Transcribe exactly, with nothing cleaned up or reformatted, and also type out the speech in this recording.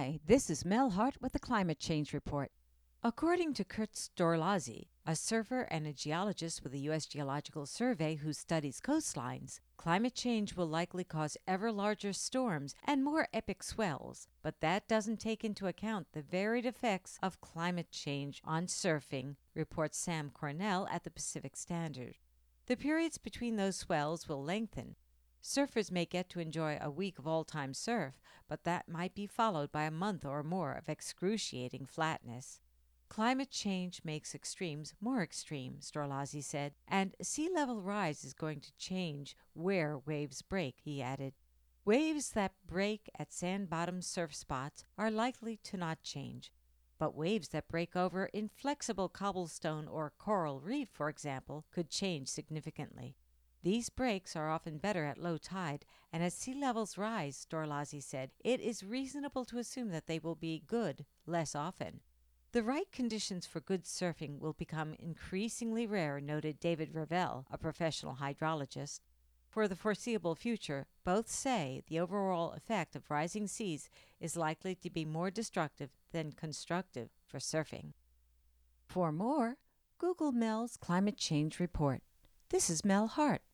Hi, this is Mel Hart with the Climate Change Report. According to Kurt Storlazzi, a surfer and a geologist with the U S Geological Survey who studies coastlines, climate change will likely cause ever larger storms and more epic swells, but that doesn't take into account the varied effects of climate change on surfing, reports Sam Cornell at the Pacific Standard. The periods between those swells will lengthen. Surfers may get to enjoy a week of all-time surf, but that might be followed by a month or more of excruciating flatness. Climate change makes extremes more extreme, Storlazzi said, and sea level rise is going to change where waves break, he added. Waves that break at sand-bottom surf spots are likely to not change, but waves that break over inflexible cobblestone or coral reef, for example, could change significantly. These breaks are often better at low tide, and as sea levels rise, Storlazzi said, it is reasonable to assume that they will be good less often. The right conditions for good surfing will become increasingly rare, noted David Ravel, a professional hydrologist. For the foreseeable future, both say the overall effect of rising seas is likely to be more destructive than constructive for surfing. For more, Google Mel's Climate Change Report. This is Mel Hart